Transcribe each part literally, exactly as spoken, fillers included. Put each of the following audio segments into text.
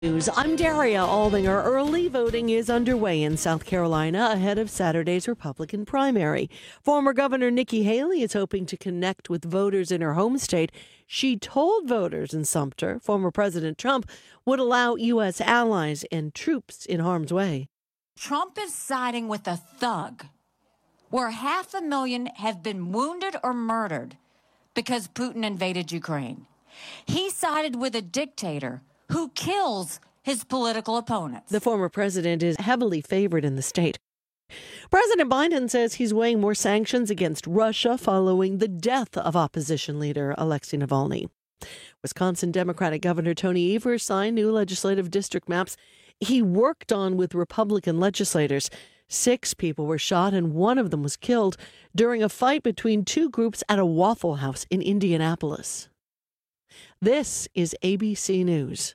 News. I'm Daria Aldinger. Early voting is underway in South Carolina ahead of Saturday's Republican primary. Former Governor Nikki Haley is hoping to connect with voters in her home state. She told voters in Sumter former President Trump would allow U S allies and troops in harm's way. Trump is siding with a thug, where half a million have been wounded or murdered because Putin invaded Ukraine. He sided with a dictator who kills his political opponents. The former president is heavily favored in the state. President Biden says he's weighing more sanctions against Russia following the death of opposition leader Alexei Navalny. Wisconsin Democratic Governor Tony Evers signed new legislative district maps he worked on with Republican legislators. Six people were shot and one of them was killed during a fight between two groups at a Waffle House in Indianapolis. This is A B C News.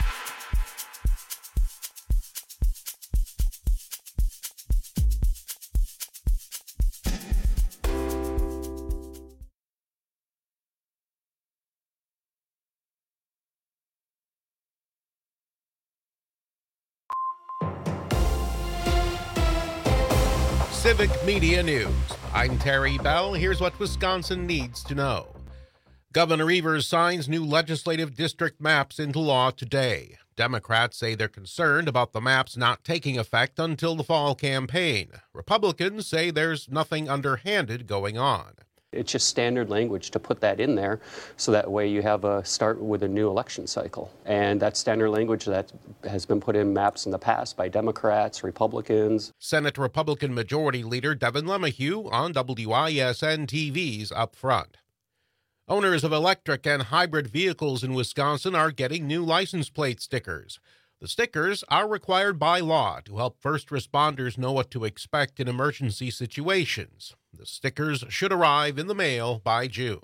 Civic Media News. I'm Terry Bell. Here's what Wisconsin needs to know. Governor Evers signs new legislative district maps into law today. Democrats say they're concerned about the maps not taking effect until the fall campaign. Republicans say there's nothing underhanded going on. It's just standard language to put that in there so that way you have a start with a new election cycle. And that's standard language that has been put in maps in the past by Democrats, Republicans. Senate Republican Majority Leader Devin LeMahieu on W I S N T V's Up Front. Owners of electric and hybrid vehicles in Wisconsin are getting new license plate stickers. The stickers are required by law to help first responders know what to expect in emergency situations. The stickers should arrive in the mail by June.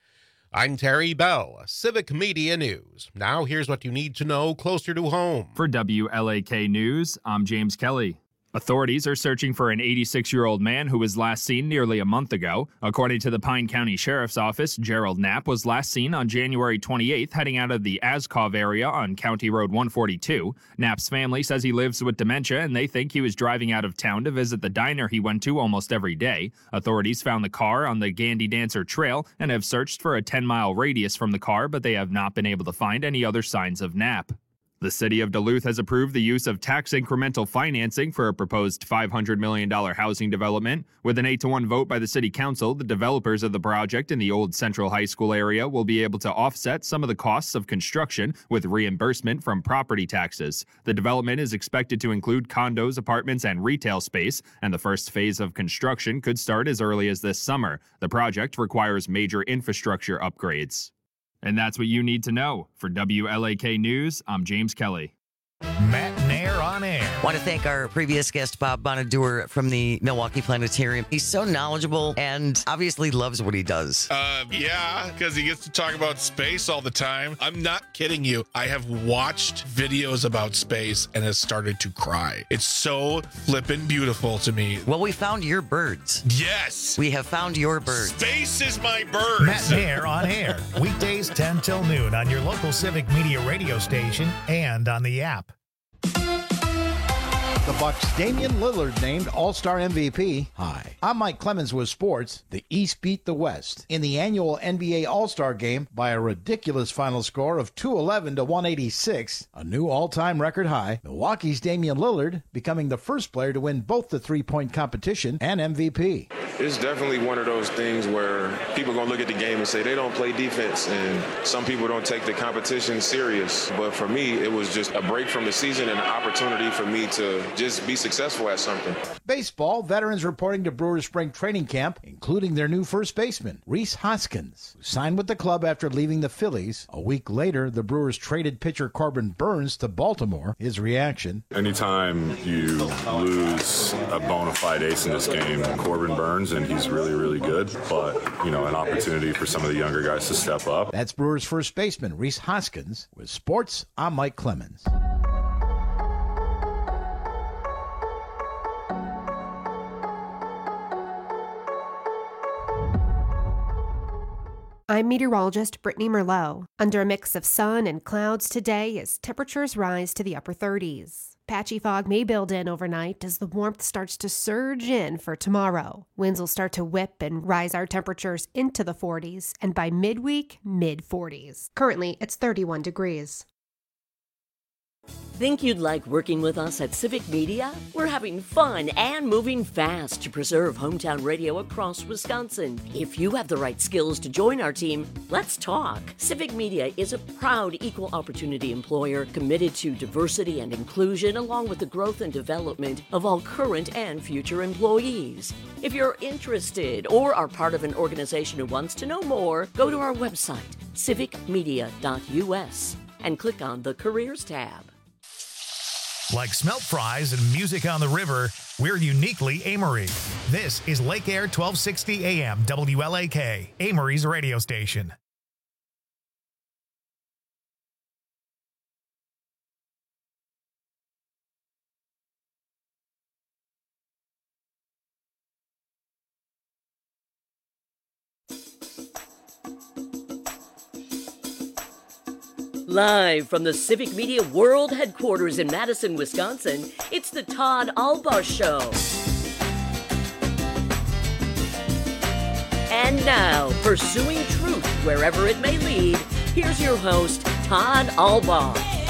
I'm Terry Bell, Civic Media News. Now here's what you need to know closer to home. For W L A K News, I'm James Kelly. Authorities are searching for an eighty-six-year-old man who was last seen nearly a month ago. According to the Pine County Sheriff's Office, Gerald Knapp was last seen on January twenty-eighth heading out of the Askov area on County Road one forty-two. Knapp's family says he lives with dementia and they think he was driving out of town to visit the diner he went to almost every day. Authorities found the car on the Gandy Dancer Trail and have searched for a ten-mile radius from the car, but they have not been able to find any other signs of Knapp. The city of Duluth has approved the use of tax incremental financing for a proposed five hundred million dollars housing development. With an eight to one vote by the city council, the developers of the project in the old Central High School area will be able to offset some of the costs of construction with reimbursement from property taxes. The development is expected to include condos, apartments, and retail space, and the first phase of construction could start as early as this summer. The project requires major infrastructure upgrades. And that's what you need to know. For W L A K News, I'm James Kelly. Matt Nair on air. Want to thank our previous guest, Bob Bonadur from the Milwaukee Planetarium. He's so knowledgeable and obviously loves what he does. Uh, yeah, because he gets to talk about space all the time. I'm not kidding you. I have watched videos about space and has started to cry. It's so flippin' beautiful to me. Well, we found your birds. Yes. We have found your birds. Space is my birds. Matt Nair on air. Weekdays ten till noon on your local Civic Media radio station and on the app. The Bucks' Damian Lillard named All-Star M V P. Hi, I'm Mike Clemens with sports. The East beat the West in the annual N B A All-Star Game by a ridiculous final score of two eleven to one eighty-six, a new all-time record high. Milwaukee's Damian Lillard becoming the first player to win both the three-point competition and M V P. It's definitely one of those things where people are going to look at the game and say they don't play defense, and some people don't take the competition serious. But for me, it was just a break from the season and an opportunity for me to just be successful at something. Baseball, veterans reporting to Brewers spring training camp, including their new first baseman, Rhys Hoskins, who signed with the club after leaving the Phillies. A week later, the Brewers traded pitcher Corbin Burns to Baltimore. His reaction: anytime you lose a bona fide ace in this game, Corbin Burns, and he's really, really good, but, you know, an opportunity for some of the younger guys to step up. That's Brewers first baseman Rhys Hoskins. With sports, I'm Mike Clemens. I'm meteorologist Brittany Merlot. Under a mix of sun and clouds today as temperatures rise to the upper thirties. Patchy fog may build in overnight as the warmth starts to surge in for tomorrow. Winds will start to whip and rise our temperatures into the forties, and by midweek, mid-forties. Currently, it's thirty-one degrees. Think you'd like working with us at Civic Media? We're having fun and moving fast to preserve hometown radio across Wisconsin. If you have the right skills to join our team, let's talk. Civic Media is a proud equal opportunity employer committed to diversity and inclusion, along with the growth and development of all current and future employees. If you're interested or are part of an organization who wants to know more, go to our website, civic media dot u s, and click on the Careers tab. Like smelt fries and music on the river, we're uniquely Amory. This is Lake Air twelve sixty A M W L A K, Amory's radio station. Live from the Civic Media World Headquarters in Madison, Wisconsin, it's the Todd Albaugh Show. And now, pursuing truth wherever it may lead, here's your host, Todd Albaugh.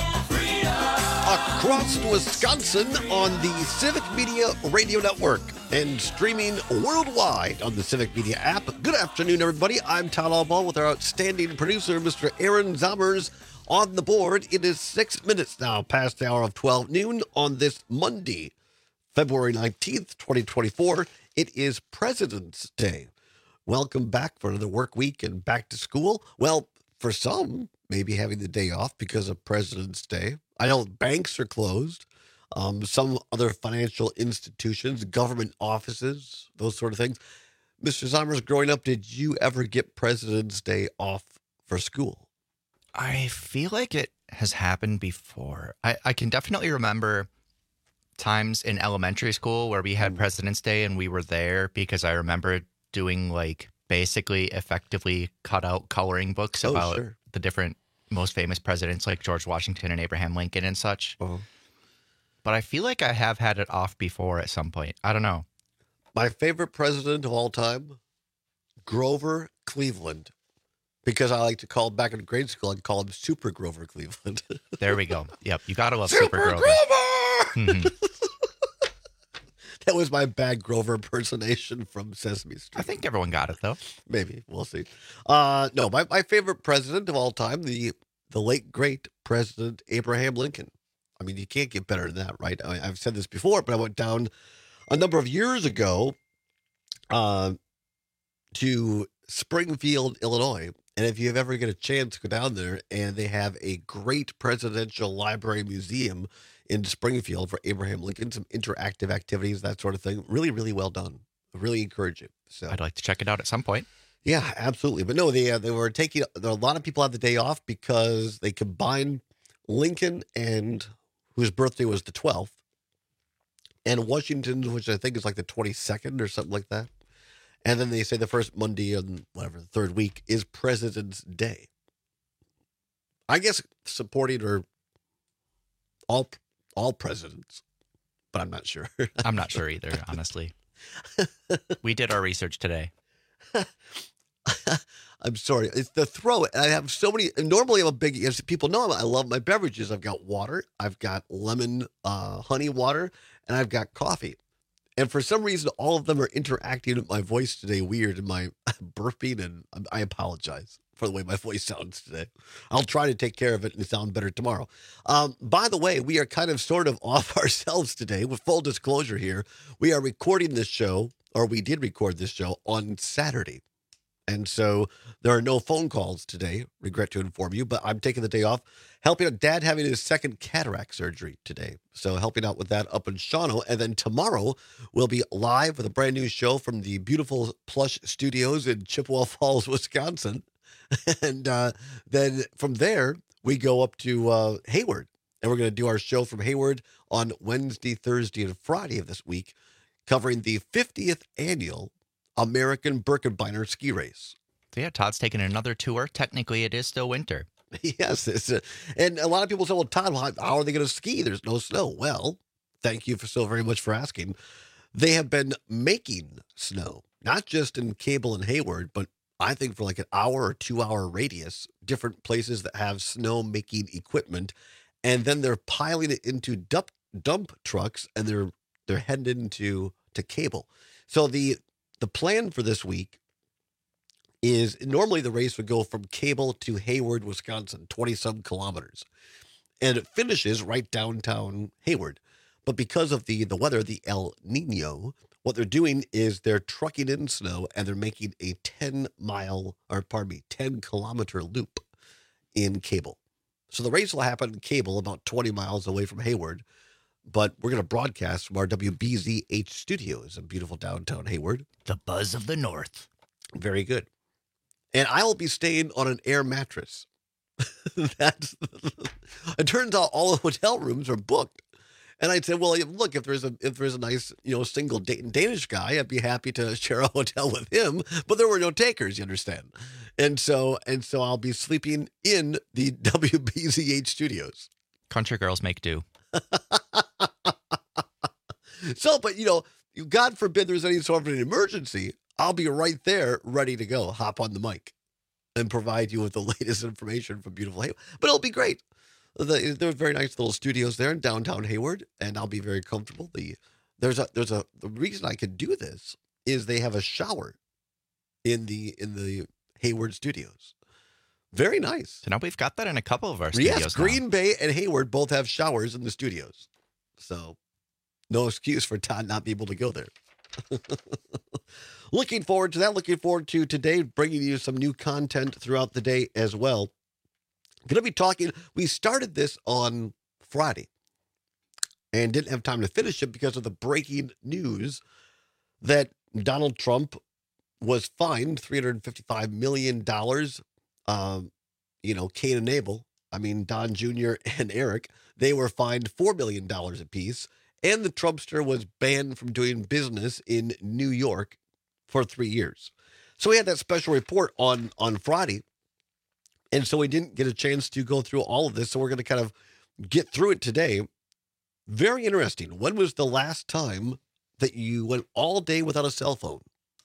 Across Wisconsin on the Civic Media Radio Network and streaming worldwide on the Civic Media app. Good afternoon, everybody. I'm Todd Albaugh with our outstanding producer, Mister Aaron Zommers. On the board, it is six minutes now past the hour of twelve noon on this Monday, February nineteenth, twenty twenty-four. It is President's Day. Welcome back for another work week and back to school. Well, for some, maybe having the day off because of President's Day. I know banks are closed. Um, some other financial institutions, government offices, those sort of things. Mister Zommers, growing up, did you ever get President's Day off for school? I feel like it has happened before. I, I can definitely remember times in elementary school where we had President's Day and we were there because I remember doing like basically effectively cut out coloring books Oh, about sure. the different most famous presidents like George Washington and Abraham Lincoln and such. Uh-huh. But I feel like I have had it off before at some point. I don't know. My favorite president of all time, Grover Cleveland. Because I like to call him, back in grade school, I'd call him Super Grover Cleveland. There we go. Yep. You got to love Super, Super Grover. Grover! Mhm. That was my bad Grover impersonation from Sesame Street. I think everyone got it, though. Maybe. We'll see. Uh, no, my, my favorite president of all time, the the late, great President Abraham Lincoln. I mean, you can't get better than that, right? I, I've said this before, but I went down a number of years ago uh, to Springfield, Illinois. And if you ever get a chance, go down there, and they have a great presidential library museum in Springfield for Abraham Lincoln, some interactive activities, that sort of thing. Really, really well done. I really encourage it. So I'd like to check it out at some point. yeah, absolutely. But no, they uh, they were taking, there are a lot of people had the day off because they combined Lincoln and whose birthday was the twelfth, and Washington, which I think is like the twenty-second or something like that. And then they say the first Monday on whatever, the third week is President's Day. I guess supporting or all all presidents, but I'm not sure. I'm not sure either, honestly. We did our research today. I'm sorry. It's the throw. I have so many. Normally, I'm a big, as people know, I love my beverages. I've got water, I've got lemon uh, honey water, and I've got coffee. And for some reason, all of them are interacting with my voice today weird and my burping, and I apologize for the way my voice sounds today. I'll try to take care of it and sound better tomorrow. Um, by the way, we are kind of sort of off ourselves today. With full disclosure here, we are recording this show, or we did record this show on Saturday. And so there are no phone calls today, regret to inform you, but I'm taking the day off, helping out Dad having his second cataract surgery today. So helping out with that up in Shawano. And then tomorrow we'll be live with a brand new show from the beautiful Plush Studios in Chippewa Falls, Wisconsin. And uh, then from there, we go up to uh, Hayward. And we're going to do our show from Hayward on Wednesday, Thursday, and Friday of this week, covering the fiftieth annual American Birkebeiner ski race. Yeah, Todd's taking another tour. Technically, it is still winter. Yes. It's a, and a lot of people say, well, Todd, how, how are they going to ski? There's no snow. Well, thank you for so very much for asking. They have been making snow, not just in Cable and Hayward, but I think for like an hour or two hour radius, different places that have snow making equipment. And then they're piling it into dump, dump trucks and they're they're heading into to Cable. So the the plan for this week is normally the race would go from Cable to Hayward, Wisconsin, twenty-some kilometers. And it finishes right downtown Hayward. But because of the, the weather, the El Nino, what they're doing is they're trucking in snow and they're making a ten-mile, or pardon me, ten-kilometer loop in Cable. So the race will happen in Cable, about twenty miles away from Hayward. But we're going to broadcast from our W B Z H studios in beautiful downtown Hayward. The buzz of the North. Very good. And I will be staying on an air mattress. That's, it turns out all the hotel rooms are booked. And I'd say, well, look, if there's a if there's a nice, you know, single Danish guy, I'd be happy to share a hotel with him. But there were no takers, you understand. And so and so I'll be sleeping in the W B Z H studios. Country girls make do. So, but, you know, God forbid there's any sort of an emergency, I'll be right there ready to go, hop on the mic and provide you with the latest information from beautiful Hayward. But it'll be great. The, there are very nice little studios there in downtown Hayward, and I'll be very comfortable. The there's a there's a the reason I could do this is they have a shower in the in the Hayward studios. Very nice. So now we've got that in a couple of our studios. Yes, Green now. Bay and Hayward both have showers in the studios. So no excuse for Todd not being able to go there. Looking forward to that. Looking forward to today bringing you some new content throughout the day as well. Going to be talking. We started this on Friday and didn't have time to finish it because of the breaking news that Donald Trump was fined three hundred fifty-five million dollars. Um, you know, Cain and Abel, I mean, Don Junior and Eric, they were fined four million dollars apiece. And the Trumpster was banned from doing business in New York for three years. So we had that special report on, on Friday. And so we didn't get a chance to go through all of this. So we're going to kind of get through it today. Very interesting. When was the last time that you went all day without a cell phone?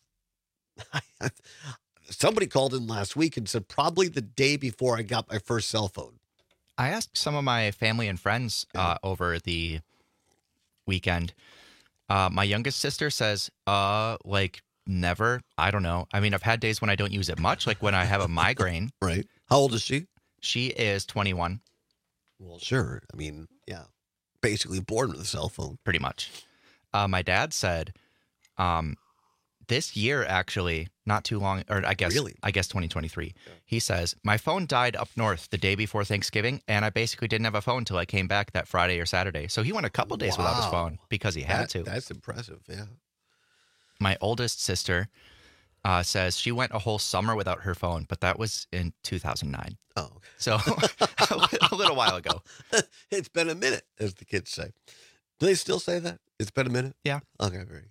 Somebody called in last week and said probably the day before I got my first cell phone. I asked some of my family and friends uh, over the weekend. Uh, my youngest sister says, uh, like, never. I don't know. I mean, I've had days when I don't use it much, like when I have a migraine. Right. How old is she? She is twenty-one. Well, sure. I mean, yeah. Basically born with a cell phone. Pretty much. Uh, my dad said, um, this year, actually, not too long, or I guess, really? I guess twenty twenty-three, yeah. He says, my phone died up north the day before Thanksgiving, and I basically didn't have a phone until I came back that Friday or Saturday. So he went a couple days wow. without his phone because he had that, to. That's impressive, yeah. My oldest sister uh, says she went a whole summer without her phone, but that was in two thousand nine. Oh, okay. So a little while ago. It's been a minute, as the kids say. Do they still say that? It's been a minute? Yeah. Okay, very good.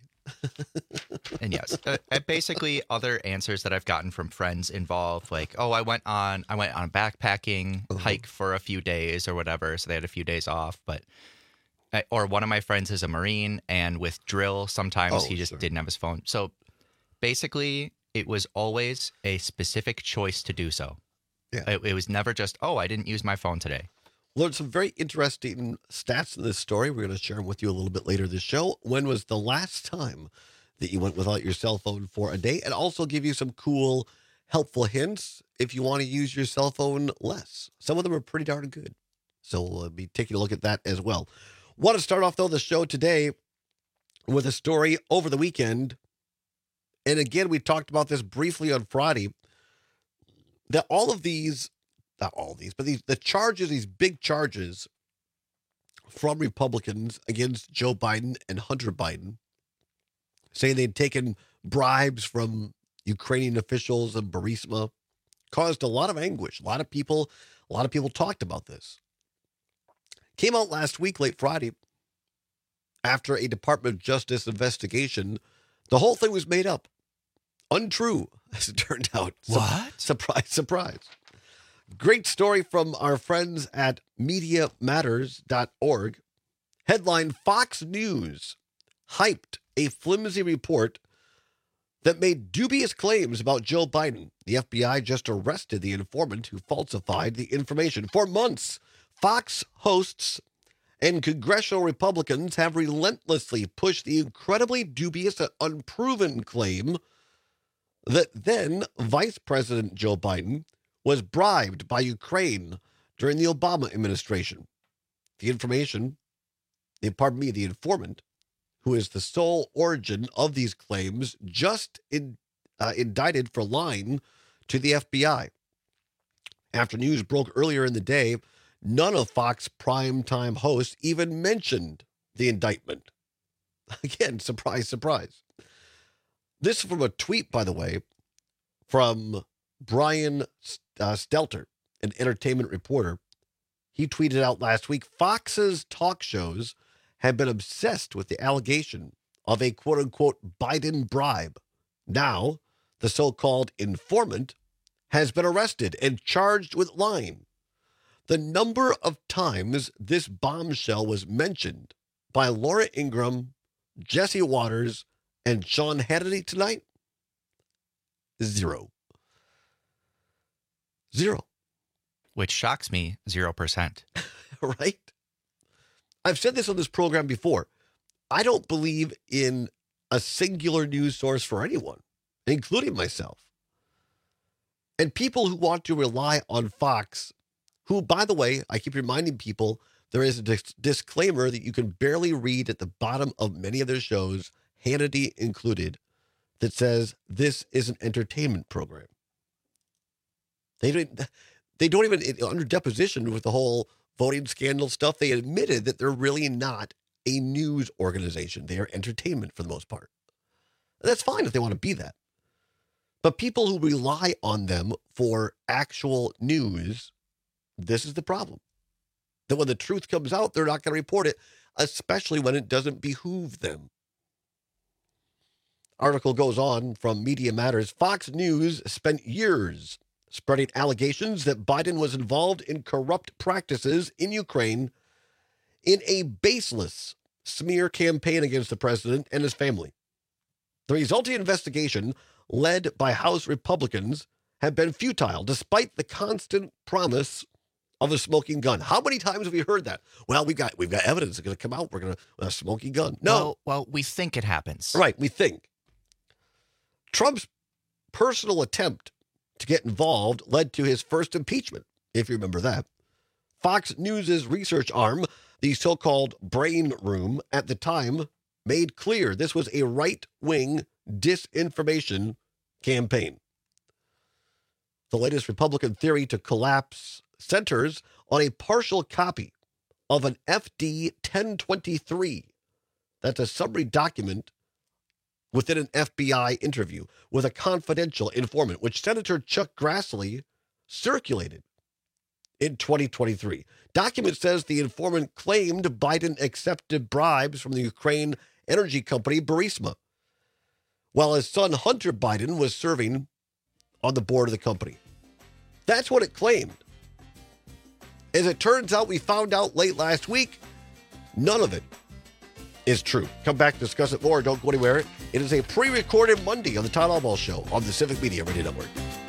And yes, uh, basically other answers that I've gotten from friends involve like, oh, I went on I went on a backpacking uh-huh. hike for a few days or whatever, so they had a few days off. But I, or one of my friends is a Marine, and with drill, sometimes oh, he just sure. didn't have his phone. So basically, it was always a specific choice to do so. Yeah, it, it was never just, oh, I didn't use my phone today. Learned some very interesting stats in this story. We're going to share them with you a little bit later this show. When was the last time that you went without your cell phone for a day? And also give you some cool, helpful hints if you want to use your cell phone less. Some of them are pretty darn good. So we'll be taking a look at that as well. Want to start off, though, the show today with a story over the weekend. And again, we talked about this briefly on Friday, that all of these Not all these, but these the charges, these big charges from Republicans against Joe Biden and Hunter Biden, saying they'd taken bribes from Ukrainian officials and Burisma, caused a lot of anguish. A lot of people, a lot of people talked about this. Came out last week, late Friday, after a Department of Justice investigation. The whole thing was made up, untrue. as it turned out. What? Surprise, surprise. Great story from our friends at media matters dot org. Headline, Fox News hyped a flimsy report that made dubious claims about Joe Biden. The F B I just arrested the informant who falsified the information. For months, Fox hosts and congressional Republicans have relentlessly pushed the incredibly dubious and unproven claim that then Vice President Joe Biden was bribed by Ukraine during the Obama administration. The information, the, pardon me, the informant, who is the sole origin of these claims, just in, uh, indicted for lying to the F B I. After news broke earlier in the day, none of Fox primetime hosts even mentioned the indictment. Again, surprise, surprise. This is from a tweet, by the way, from Brian uh, Stelter, an entertainment reporter. He tweeted out last week, Fox's talk shows have been obsessed with the allegation of a quote-unquote Biden bribe. Now, the so-called informant has been arrested and charged with lying. The number of times this bombshell was mentioned by Laura Ingraham, Jesse Waters, and Sean Hannity tonight, zero. Zero. Which shocks me, zero percent. Right? I've said this on this program before. I don't believe in a singular news source for anyone, including myself. And people who want to rely on Fox, who, by the way, I keep reminding people, there is a dis- disclaimer that you can barely read at the bottom of many of their shows, Hannity included, that says this is an entertainment program. They don't, they don't even, under deposition with the whole voting scandal stuff, they admitted that they're really not a news organization. They are entertainment for the most part. And that's fine if they want to be that. But people who rely on them for actual news, this is the problem. That when the truth comes out, they're not going to report it, especially when it doesn't behoove them. Article goes on from Media Matters. Fox News spent years spreading allegations that Biden was involved in corrupt practices in Ukraine in a baseless smear campaign against the president and his family. The resulting investigation, led by House Republicans, have been futile despite the constant promise of a smoking gun. How many times have we heard that? Well, we've got we've got evidence that's going to come out. We're going to a smoking gun. No. Well, well, we think it happens. Right, we think. Trump's personal attempt to get involved led to his first impeachment, if you remember that. Fox News' research arm, the so-called Brain Room, at the time made clear this was a right-wing disinformation campaign. The latest Republican theory to collapse centers on a partial copy of an F D ten twenty-three. That's a summary document within an F B I interview with a confidential informant, which Senator Chuck Grassley circulated in twenty twenty-three. Document says the informant claimed Biden accepted bribes from the Ukraine energy company Burisma, while his son Hunter Biden was serving on the board of the company. That's what it claimed. As it turns out, we found out late last week, none of it is true. Come back to discuss it more. Don't go anywhere. It is a pre-recorded Monday on the Todd Albaugh Show on the Civic Media Radio Network.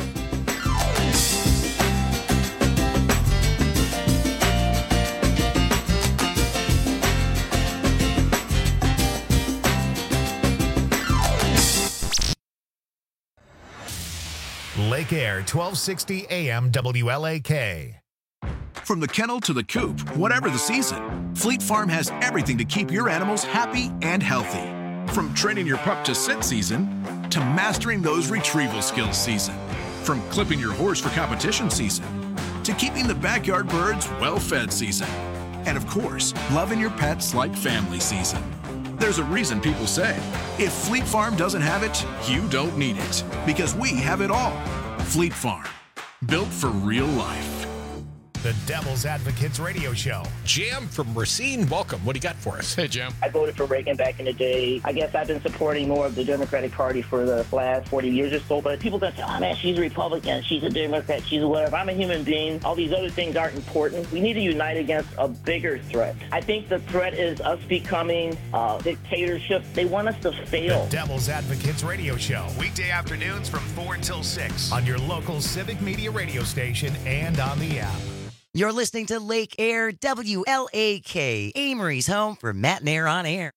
Lake Air, twelve sixty A M W L A K. From the kennel to the coop, whatever the season, Fleet Farm has everything to keep your animals happy and healthy. From training your pup to sit season to mastering those retrieval skills season. From clipping your horse for competition season to keeping the backyard birds well-fed season. And of course, loving your pets like family season. There's a reason people say, if Fleet Farm doesn't have it, you don't need it. Because we have it all. Fleet Farm, built for real life. the Devil's Advocates Radio Show. Jam from Racine, welcome. What do you got for us? Hey, Jam. I voted for Reagan back in the day. I guess I've been supporting more of the Democratic Party for the last forty years or so, but people that say, oh man, she's a Republican, she's a Democrat, she's a whatever. I'm a human being. All these other things aren't important. We need to unite against a bigger threat. I think the threat is us becoming uh, dictatorship. They want us to fail. The Devil's Advocates Radio Show. Weekday afternoons from four until six on your local Civic Media radio station and on the app. You're listening to Lake Air W L A K, Amory's home for Matt and Air on Air.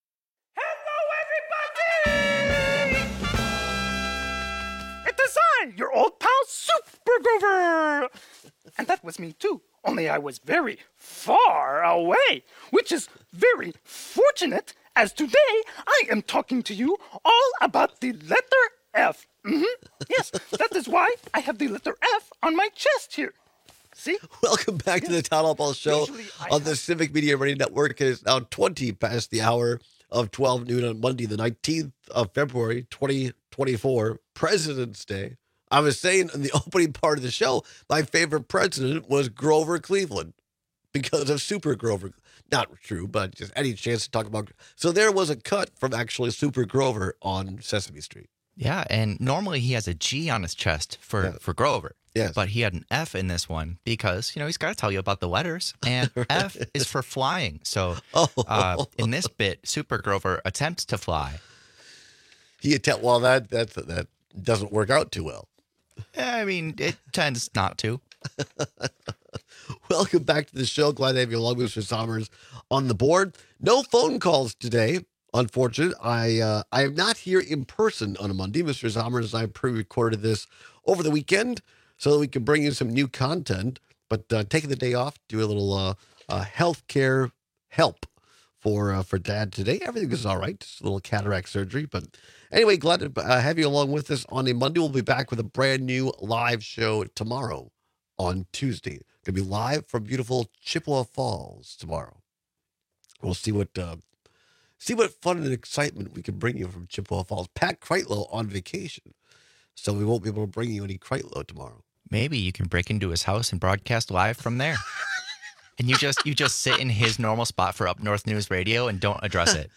It is I, your old pal Super Grover. And that was me too, only I was very far away, which is very fortunate, as today I am talking to you all about the letter F. Mm-hmm. Yes, that is why I have the letter F on my chest here. See? Welcome back yeah. to the Town Hall Ball Show on the Civic Media Radio Network. It is now twenty past the hour of twelve noon on Monday, the nineteenth of February, twenty twenty-four, President's Day. I was saying in the opening part of the show, my favorite president was Grover Cleveland because of Super Grover. Not true, but just any chance to talk about. So there was a cut from actually Super Grover on Sesame Street. Yeah, and normally he has a G on his chest for, yeah. for Grover. Yes. But he had an F in this one because, you know, he's got to tell you about the letters. And right. F is for flying. So oh. uh, in this bit, Super Grover attempts to fly. He attempt well, that that that doesn't work out too well. I mean, it tends not to. Welcome back to the show. Glad to have you along, Mister Sommers, on the board. No phone calls today. Unfortunate. I uh, I am not here in person on a Monday. Mister Sommers and I pre-recorded this over the weekend so that we can bring you some new content. But uh, taking the day off, do a little uh, uh, healthcare help for uh, for Dad today. Everything is all right. Just a little cataract surgery. But anyway, glad to uh, have you along with us on a Monday. We'll be back with a brand new live show tomorrow on Tuesday. Going to be live from beautiful Chippewa Falls tomorrow. We'll see what uh, see what fun and excitement we can bring you from Chippewa Falls. Pat Kreitlow on vacation, so we won't be able to bring you any Kreitlow tomorrow. Maybe you can break into his house and broadcast live from there. And you just you just sit in his normal spot for Up North News Radio and don't address it.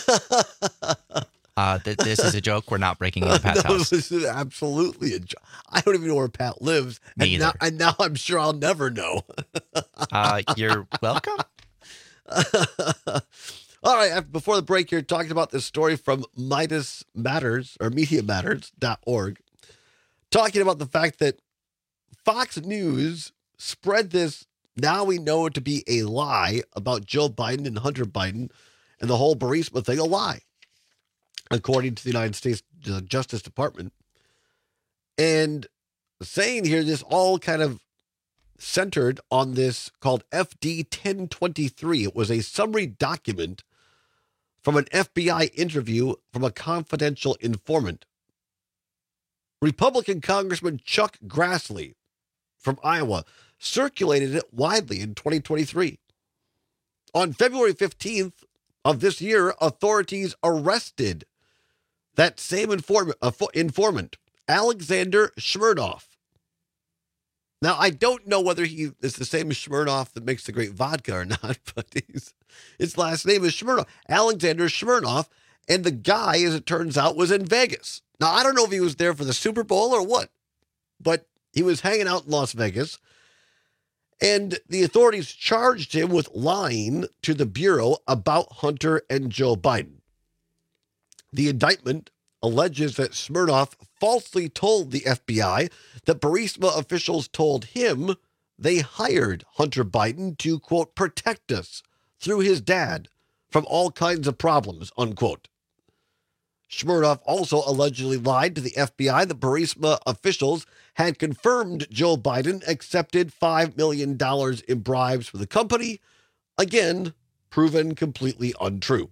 Uh, th- this is a joke. We're not breaking into Pat's no, house. This is absolutely a joke. I don't even know where Pat lives. Me and either. Now, and now I'm sure I'll never know. uh, you're welcome. All right. Before the break here, talking about this story from Midas Matters or media matters dot org, talking about the fact that Fox News spread this, now we know it to be a lie about Joe Biden and Hunter Biden and the whole Burisma thing, a lie, according to the United States Justice Department. And saying here, this all kind of centered on this called F D ten twenty-three. It was a summary document from an F B I interview from a confidential informant. Republican Congressman Chuck Grassley from Iowa circulated it widely in twenty twenty-three. On February fifteenth of this year, authorities arrested that same inform- uh, informant, Alexander Smirnoff. Now, I don't know whether he is the same Smirnoff that makes the great vodka or not, but he's, his last name is Smirnoff, Alexander Smirnoff, and the guy, as it turns out, was in Vegas. Now, I don't know if he was there for the Super Bowl or what, but he was hanging out in Las Vegas, and the authorities charged him with lying to the Bureau about Hunter and Joe Biden. The indictment alleges that Smirnoff falsely told the F B I that Burisma officials told him they hired Hunter Biden to, quote, protect us through his dad from all kinds of problems, unquote. Smirnoff also allegedly lied to the F B I that Burisma officials had confirmed Joe Biden accepted five million dollars in bribes for the company, again, proven completely untrue.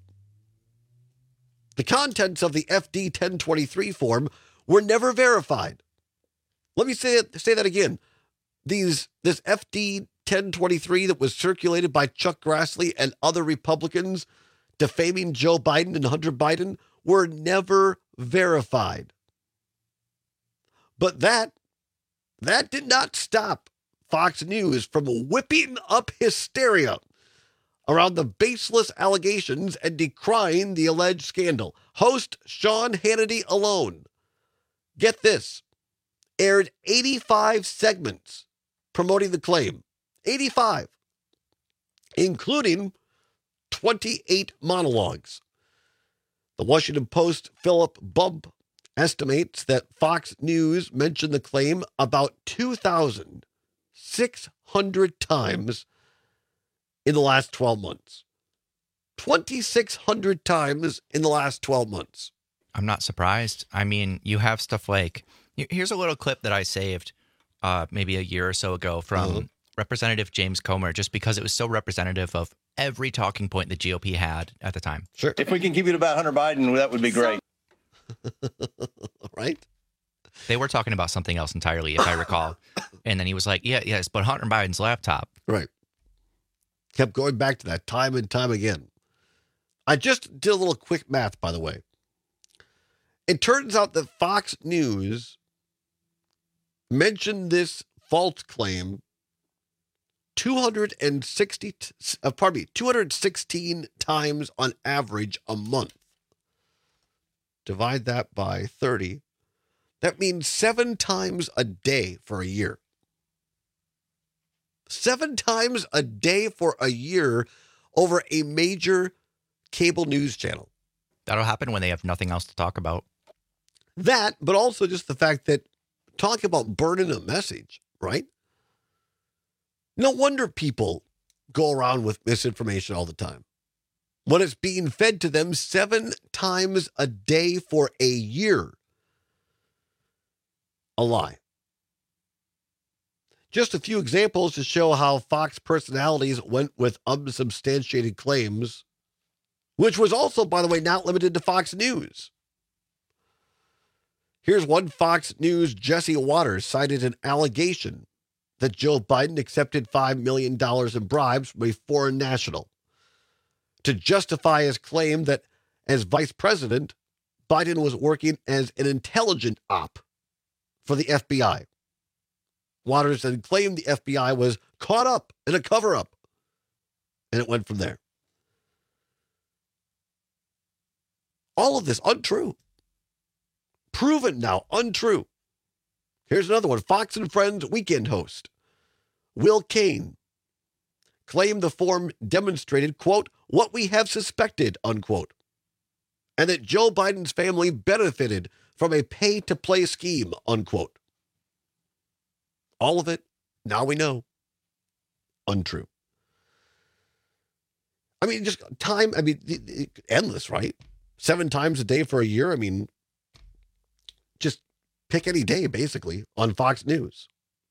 The contents of the F D ten twenty-three form were never verified. Let me say it, say that again. These this F D ten twenty-three that was circulated by Chuck Grassley and other Republicans defaming Joe Biden and Hunter Biden were never verified. But that that did not stop Fox News from whipping up hysteria around the baseless allegations and decrying the alleged scandal. Host Sean Hannity alone, get this, aired eighty-five segments promoting the claim. eighty-five, including twenty-eight monologues. The Washington Post Philip Bump estimates that Fox News mentioned the claim about two thousand six hundred times in the last twelve months. twenty-six hundred times in the last twelve months. I'm not surprised. I mean, you have stuff like, here's a little clip that I saved uh, maybe a year or so ago from uh-huh. Representative James Comer, just because it was so representative of every talking point the G O P had at the time. Sure. If we can keep it about Hunter Biden, that would be great. Right? They were talking about something else entirely, if I recall. And then he was like, yeah, yes, but Hunter Biden's laptop. Right. Kept going back to that time and time again. I just did a little quick math, by the way. It turns out that Fox News mentioned this false claim two hundred sixty, uh, pardon me, two hundred sixteen times on average a month. Divide that by thirty. That means seven times a day for a year. Seven times a day for a year over a major cable news channel. That'll happen when they have nothing else to talk about. That, but also just the fact that talking about burning a message, right? No wonder people go around with misinformation all the time. When it's being fed to them seven times a day for a year. A lie. Just a few examples to show how Fox personalities went with unsubstantiated claims, which was also, by the way, not limited to Fox News. Here's one Fox News Jesse Waters cited an allegation that Joe Biden accepted five million dollars in bribes from a foreign national to justify his claim that as vice president, Biden was working as an intelligence op for the F B I. Waters then claimed the F B I was caught up in a cover-up, and it went from there. All of this untrue. Proven now, untrue. Here's another one. Fox and Friends weekend host Will Cain claimed the form demonstrated, quote, what we have suspected, unquote, and that Joe Biden's family benefited from a pay-to-play scheme, unquote. All of it, now we know, untrue. I mean, just time, I mean, endless, right? Seven times a day for a year. I mean, just pick any day, basically, on Fox News.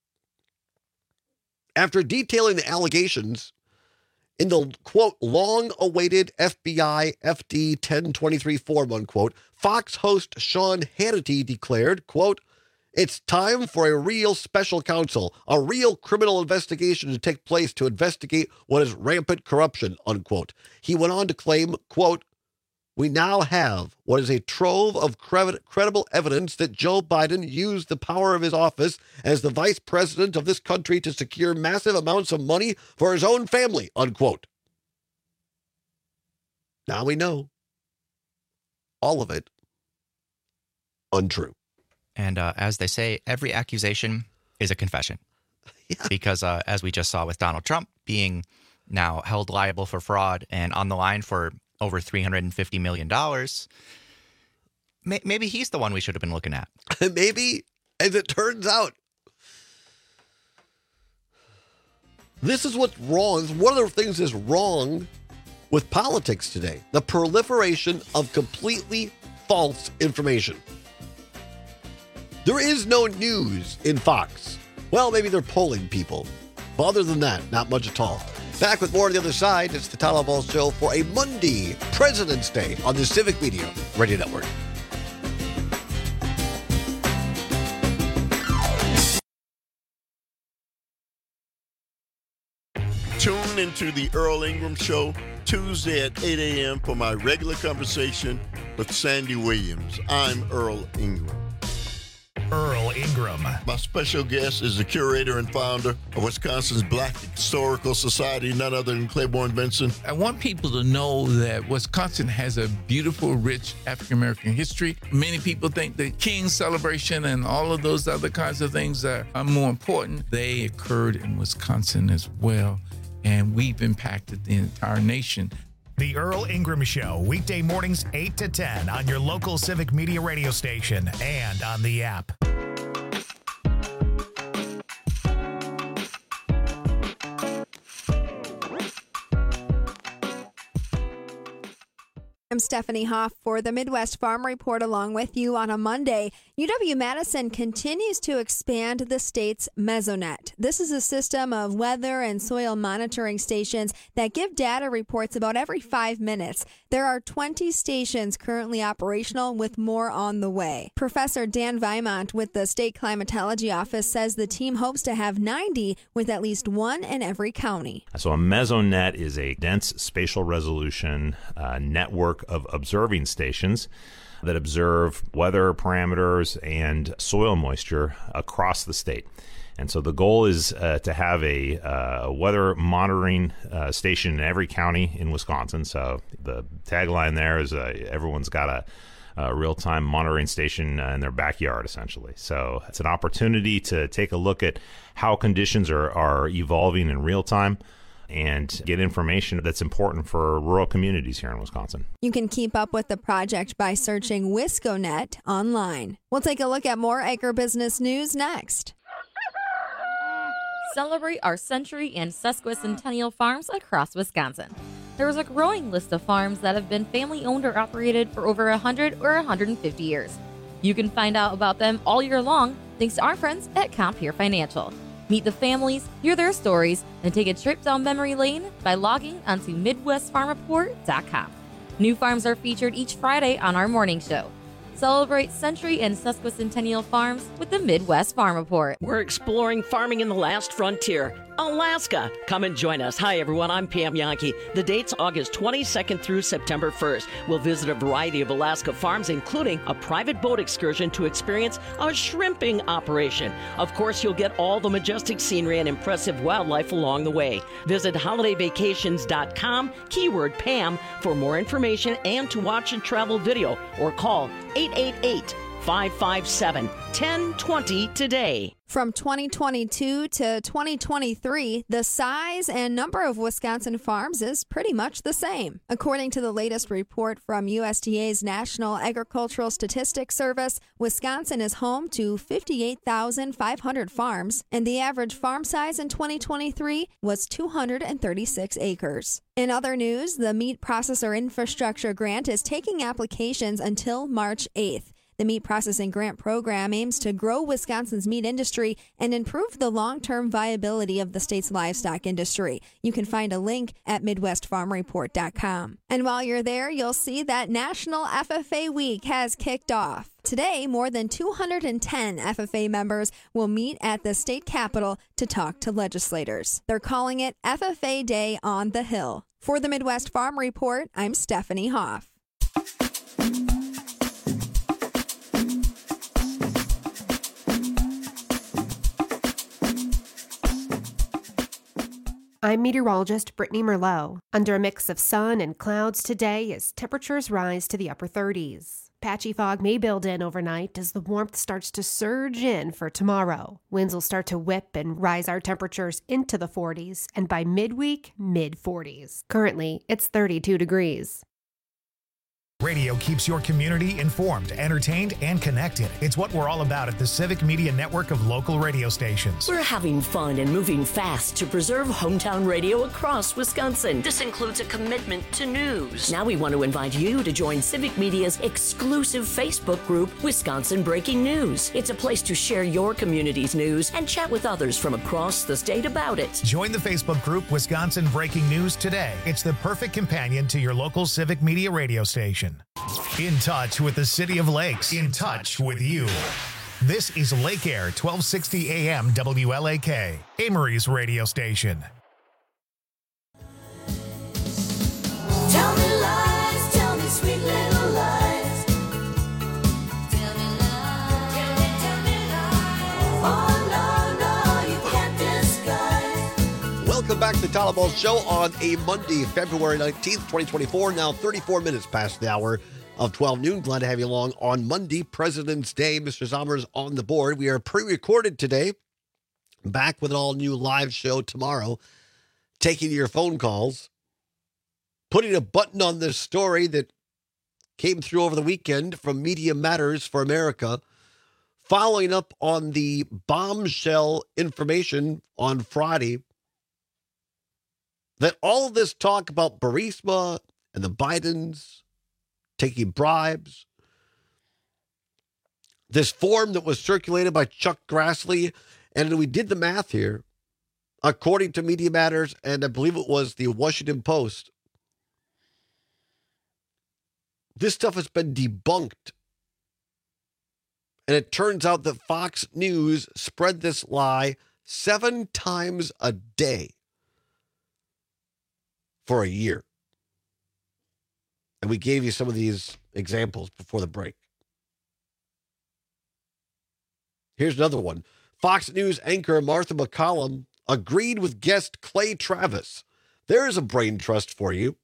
After detailing the allegations in the, quote, long-awaited F B I F D ten twenty-three form, unquote, Fox host Sean Hannity declared, quote, it's time for a real special counsel, a real criminal investigation to take place to investigate what is rampant corruption, unquote. He went on to claim, quote, we now have what is a trove of cre- credible evidence that Joe Biden used the power of his office as the vice president of this country to secure massive amounts of money for his own family, unquote. Now we know. All of it untrue. And uh, as they say, every accusation is a confession. Yeah. Because uh, as we just saw with Donald Trump being now held liable for fraud and on the line for over three hundred fifty million dollars, may- maybe he's the one we should have been looking at. Maybe, as it turns out. This is what's wrong. One of the things that's wrong with politics today. The proliferation of completely false information. There is no news in Fox. Well, maybe they're polling people. But other than that, not much at all. Back with more on the other side. It's the Tyler Ball Show for a Monday, President's Day, on the Civic Media Radio Network. Tune into the Earl Ingram Show Tuesday at eight a.m. for my regular conversation with Sandy Williams. I'm Earl Ingram. Earl Ingram. My special guest is the curator and founder of Wisconsin's Black Historical Society, none other than Claiborne Benson. I want people to know that Wisconsin has a beautiful, rich African-American history. Many people think the King's celebration and all of those other kinds of things are, are more important. They occurred in Wisconsin as well, and we've impacted the entire nation. The Earl Ingram Show, weekday mornings eight to ten on your local Civic Media radio station and on the app. I'm Stephanie Hoff for the Midwest Farm Report along with you on a Monday. U W-Madison continues to expand the state's Mesonet. This is a system of weather and soil monitoring stations that give data reports about every five minutes. There are twenty stations currently operational with more on the way. Professor Dan Vimont with the State Climatology Office says the team hopes to have ninety with at least one in every county. So a Mesonet is a dense spatial resolution uh, network of observing stations that observe weather parameters and soil moisture across the state. And so the goal is uh, to have a uh, weather monitoring uh, station in every county in Wisconsin. So the tagline there is uh, everyone's got a, a real-time monitoring station uh, in their backyard, essentially. So it's an opportunity to take a look at how conditions are, are evolving in real time and get information that's important for rural communities here in Wisconsin. You can keep up with the project by searching Wisconet online. We'll take a look at more agribusiness news next. Celebrate our century and sesquicentennial farms across Wisconsin. There is a growing list of farms that have been family-owned or operated for over one hundred or one hundred fifty years. You can find out about them all year long thanks to our friends at Compeer Financial. Meet the families, hear their stories, and take a trip down memory lane by logging onto Midwest Farm Report dot com. New farms are featured each Friday on our morning show. Celebrate century and sesquicentennial farms with the Midwest Farm Report. We're exploring farming in the last frontier, Alaska. Come and join us. Hi, everyone. I'm Pam Yankee. The date's August twenty-second through September first. We'll visit a variety of Alaska farms, including a private boat excursion to experience a shrimping operation. Of course, you'll get all the majestic scenery and impressive wildlife along the way. Visit holiday vacations dot com, keyword Pam, for more information and to watch a travel video, or call eight eight eight, five five seven, one zero two zero today. From twenty twenty-two to twenty twenty-three, the size and number of Wisconsin farms is pretty much the same. According to the latest report from U S D A's National Agricultural Statistics Service, Wisconsin is home to fifty-eight thousand five hundred farms, and the average farm size in twenty twenty-three was two hundred thirty-six acres. In other news, the Meat Processor Infrastructure Grant is taking applications until March eighth. The Meat Processing Grant Program aims to grow Wisconsin's meat industry and improve the long-term viability of the state's livestock industry. You can find a link at Midwest Farm Report dot com. And while you're there, you'll see that National F F A Week has kicked off. Today, more than two hundred ten F F A members will meet at the state capitol to talk to legislators. They're calling it F F A Day on the Hill. For the Midwest Farm Report, I'm Stephanie Hoff. I'm meteorologist Brittany Merlot. Under a mix of sun and clouds today as temperatures rise to the upper thirties. Patchy fog may build in overnight as the warmth starts to surge in for tomorrow. Winds will start to whip and rise our temperatures into the forties, and by midweek, mid forties. Currently, it's thirty-two degrees. Radio keeps your community informed, entertained, and connected. It's what we're all about at the Civic Media Network of local radio stations. We're having fun and moving fast to preserve hometown radio across Wisconsin. This includes a commitment to news. Now we want to invite you to join Civic Media's exclusive Facebook group, Wisconsin Breaking News. It's a place to share your community's news and chat with others from across the state about it. Join the Facebook group Wisconsin Breaking News today. It's the perfect companion to your local Civic Media radio station. In touch with the City of Lakes. In touch with you. This is Lake Air, twelve sixty A M W L A K, Amory's radio station. Tell me lies, tell me sweet little lies. Tell me lies, tell me, tell me back to the Tyler Ball Show on a Monday, February nineteenth, twenty twenty-four. Now thirty-four minutes past the hour of twelve noon. Glad to have you along on Monday, President's Day. Mister Zommers on the board. We are pre-recorded today. Back with an all-new live show tomorrow. Taking your phone calls. Putting a button on this story that came through over the weekend from Media Matters for America. Following up on the bombshell information on Friday that all of this talk about Burisma and the Bidens taking bribes, this form that was circulated by Chuck Grassley, and we did the math here, according to Media Matters, and I believe it was the Washington Post, this stuff has been debunked. And it turns out that Fox News spread this lie seven times a day for a year. And we gave you some of these examples before the break. Here's another one. Fox News anchor Martha McCallum agreed with guest Clay Travis. There's a brain trust for you.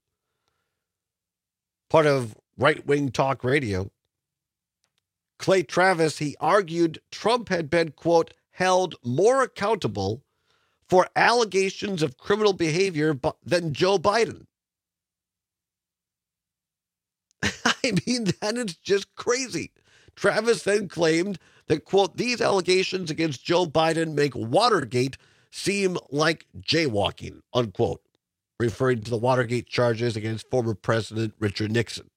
Part of right-wing talk radio. Clay Travis, he argued Trump had been, quote, held more accountable for allegations of criminal behavior than Joe Biden. I mean, that is just crazy. Travis then claimed that, quote, these allegations against Joe Biden make Watergate seem like jaywalking, unquote, referring to the Watergate charges against former President Richard Nixon.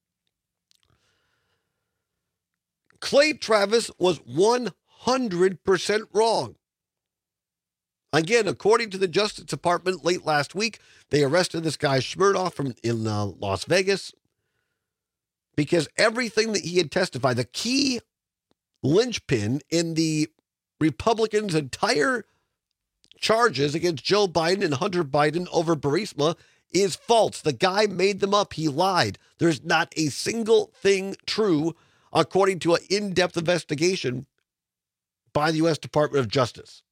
Clay Travis was one hundred percent wrong. Again, according to the Justice Department late last week, they arrested this guy Smirnoff from in uh, Las Vegas because everything that he had testified, the key linchpin in the Republicans' entire charges against Joe Biden and Hunter Biden over Burisma is false. The guy made them up. He lied. There's not a single thing true, according to an in-depth investigation by the U S Department of Justice.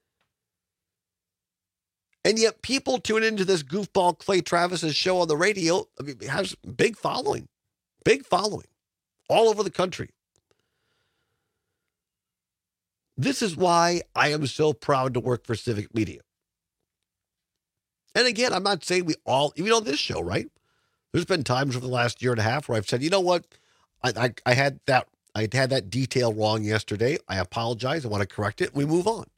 And yet people tune into this goofball Clay Travis's show on the radio. I mean, it has big following, big following all over the country. This is why I am so proud to work for Civic Media. And again, I'm not saying we all, even on this show, right? There's been times over the last year and a half where I've said, you know what? I, I, I had that I had that detail wrong yesterday. I apologize. I want to correct it. We move on.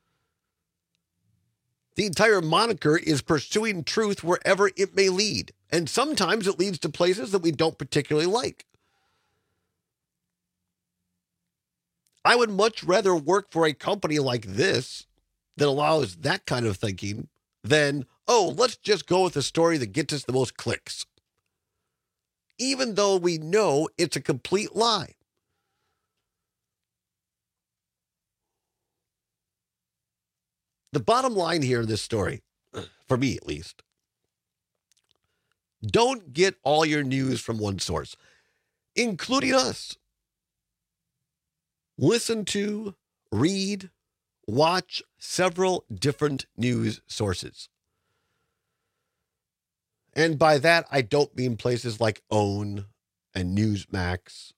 The entire moniker is pursuing truth wherever it may lead. And sometimes it leads to places that we don't particularly like. I would much rather work for a company like this that allows that kind of thinking than, oh, let's just go with a story that gets us the most clicks. Even though we know it's a complete lie. The bottom line here in this story, for me at least, don't get all your news from one source, including us. Listen to, read, watch several different news sources. And by that, I don't mean places like OWN and Newsmax,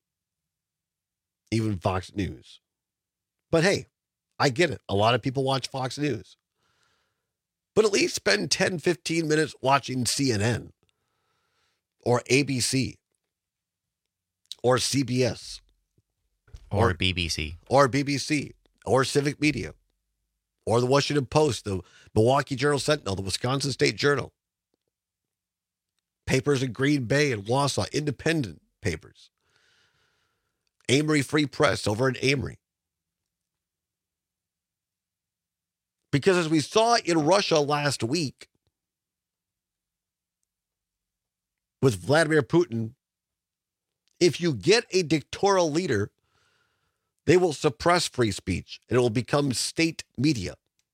even Fox News. But hey, I get it. A lot of people watch Fox News. But at least spend ten, fifteen minutes watching C N N or A B C or C B S or, or B B C or B B C or Civic Media or the Washington Post, the Milwaukee Journal-Sentinel, the Wisconsin State Journal. Papers in Green Bay and Wausau, independent papers. Amory Free Press over in Amory. Because as we saw in Russia last week with Vladimir Putin, if you get a dictatorial leader, they will suppress free speech and it will become state media.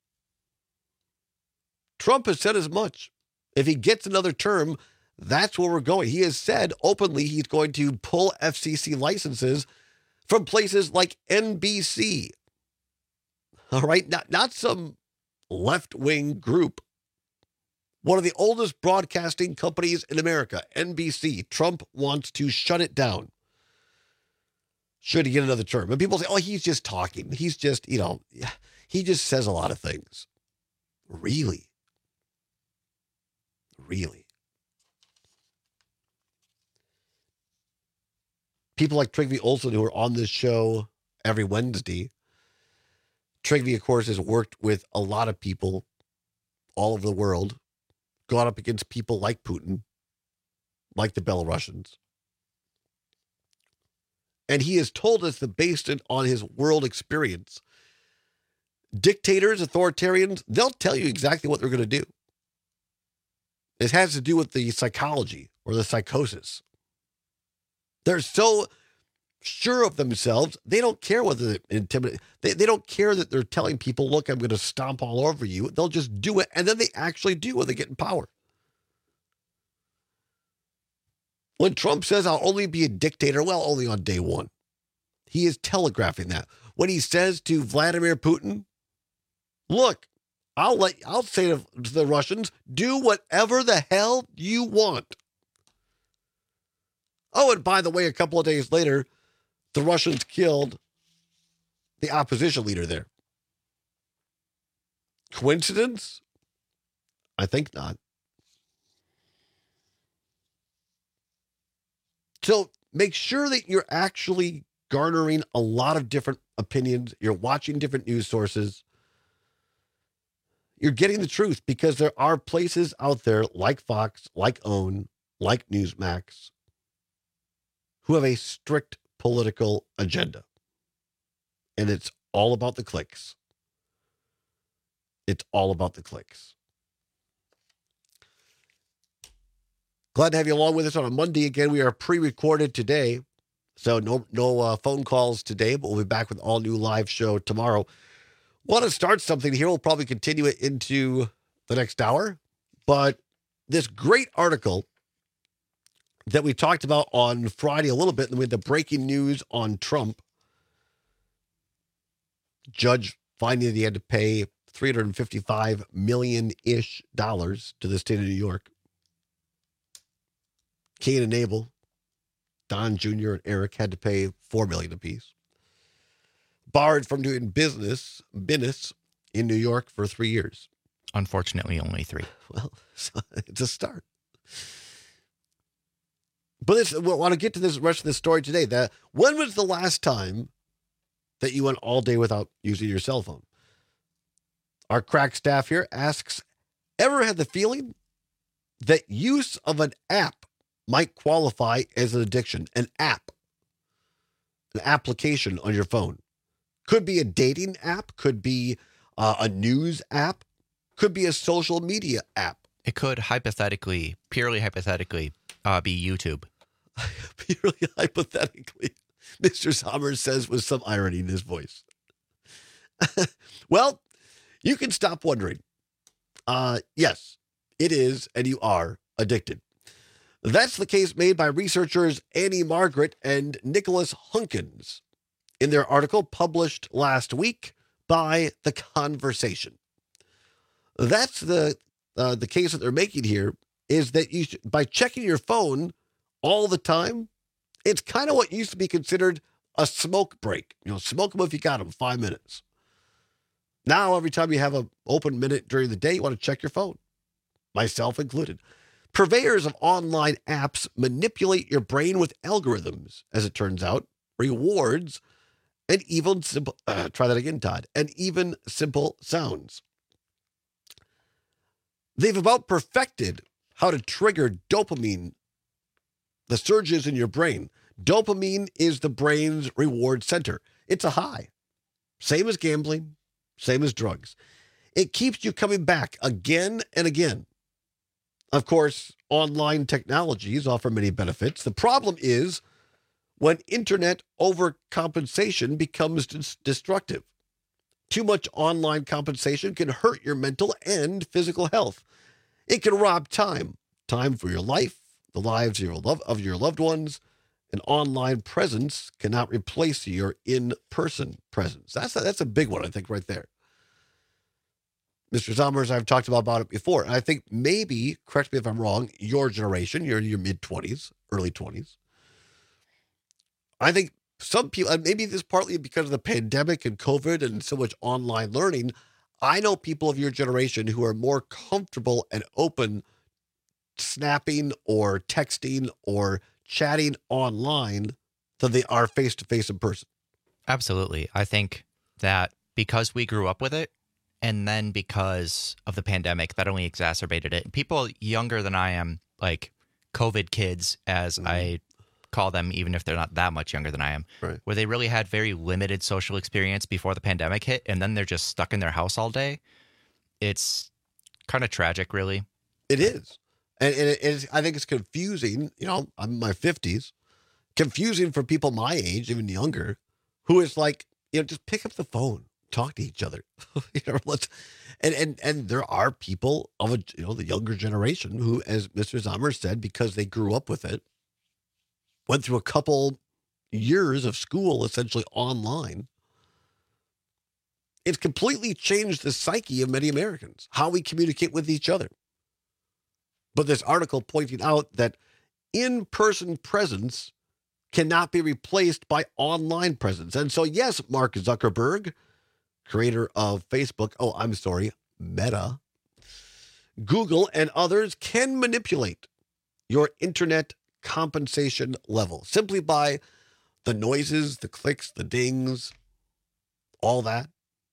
Trump has said as much. If he gets another term, that's where we're going. He has said openly he's going to pull F C C licenses from places like N B C. All right? Not, not some left-wing group. One of the oldest broadcasting companies in America, N B C. Trump wants to shut it down. Should he get another term? And people say, oh, he's just talking. He's just, you know, he just says a lot of things. Really? Really? People like Trygve Olsen, who are on this show every Wednesday. Trygve, of course, has worked with a lot of people all over the world, gone up against people like Putin, like the Belarusians. And he has told us that based on his world experience, dictators, authoritarians, they'll tell you exactly what they're going to do. It has to do with the psychology or the psychosis. They're so sure of themselves, they don't care whether they're intimidated. They, they don't care that they're telling people, look, I'm going to stomp all over you. They'll just do it, and then they actually do when they get in power. When Trump says, I'll only be a dictator, well, only on day one. He is telegraphing that. When he says to Vladimir Putin, look, I'll let I'll say to the Russians, do whatever the hell you want. Oh, and by the way, a couple of days later, the Russians killed the opposition leader there. Coincidence? I think not. So make sure that you're actually garnering a lot of different opinions. You're watching different news sources. You're getting the truth, because there are places out there like Fox, like OWN, like Newsmax, who have a strict political agenda. And it's all about the clicks. It's all about the clicks. Glad to have you along with us on a Monday. Again, we are pre-recorded today, so no no uh, phone calls today, but we'll be back with all new live show tomorrow. Want to start something here. We'll probably continue it into the next hour, but this great article that we talked about on Friday a little bit, and we had the breaking news on Trump. Judge finding that he had to pay three hundred fifty-five million-ish dollars to the state of New York. Cain and Abel, Don Junior and Eric had to pay four million dollars apiece. Barred from doing business, business in New York for three years. Unfortunately, only three. Well, it's a start. But this, we want to get to this rest of the story today. That when was the last time that you went all day without using your cell phone? Our crack staff here asks, ever had the feeling that use of an app might qualify as an addiction? An app, an application on your phone. Could be a dating app, could be uh, a news app, could be a social media app. It could hypothetically, purely hypothetically, uh, be YouTube. Purely hypothetically, Mister Sommers says with some irony in his voice. Well, you can stop wondering. Uh, yes, it is, and you are addicted. That's the case made by researchers Annie Margaret and Nicholas Hunkins in their article published last week by The Conversation. That's the uh, the case that they're making here, is that you should, by checking your phone all the time, it's kind of what used to be considered a smoke break. You know, smoke them if you got them, five minutes. Now, every time you have an open minute during the day, you want to check your phone, myself included. Purveyors of online apps manipulate your brain with algorithms, as it turns out, rewards, and even simple, uh, try that again, Todd, and even simple sounds. They've about perfected how to trigger dopamine, the surges in your brain. Dopamine is the brain's reward center. It's a high. Same as gambling, same as drugs. It keeps you coming back again and again. Of course, online technologies offer many benefits. The problem is when internet overcompensation becomes dis- destructive. Too much online compensation can hurt your mental and physical health. It can rob time, time for your life, the lives of your, love, of your loved ones. An online presence cannot replace your in-person presence. That's a, that's a big one, I think, right there. Mister Zommers, I've talked about, about it before. And I think maybe, correct me if I'm wrong, your generation, you're in your mid-twenties, early twenties. I think some people, and maybe this is partly because of the pandemic and COVID and so much online learning, I know people of your generation who are more comfortable and open snapping or texting or chatting online than they are face-to-face in person. Absolutely. I think that because we grew up with it, and then because of the pandemic, that only exacerbated it. People younger than I am, like COVID kids, as mm-hmm. I call them, even if they're not that much younger than I am, right. where they really had very limited social experience before the pandemic hit, and then they're just stuck in their house all day. It's kind of tragic, really. It is. And, and it is, I think it's confusing. You know, I'm in my fifties. Confusing for people my age, even younger, who is like, you know, just pick up the phone. Talk to each other, you know. Let's, and and and there are people of a you know the younger generation who, as Mister Zommer said, because they grew up with it, went through a couple years of school essentially online. It's completely changed the psyche of many Americans, how we communicate with each other. But this article pointing out that in-person presence cannot be replaced by online presence, and so yes, Mark Zuckerberg, creator of Facebook, oh, I'm sorry, Meta, Google, and others can manipulate your internet compensation level simply by the noises, the clicks, the dings, all that.